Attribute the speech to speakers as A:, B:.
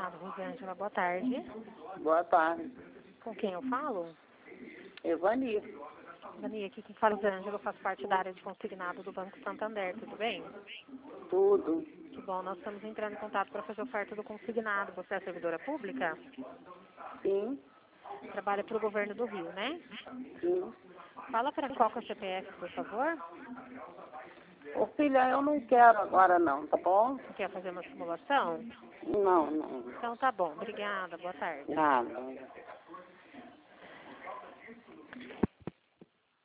A: Consignado, Rosângela, boa tarde.
B: Boa tarde.
A: Com quem eu falo?
B: Evani.
A: Dani, aqui quem fala é Rosângela, eu faço parte da área de consignado do Banco Santander, tudo bem?
B: Tudo.
A: Que bom, nós estamos entrando em contato para fazer oferta do consignado. Você é servidora pública?
B: Sim.
A: Trabalha para o governo do Rio, né?
B: Sim.
A: Fala para qual que é o CPF, por favor.
B: Ô filha, eu não quero agora não, tá bom?
A: Você quer fazer uma simulação?
B: Não.
A: Então tá bom, obrigada, boa tarde.
B: Nada.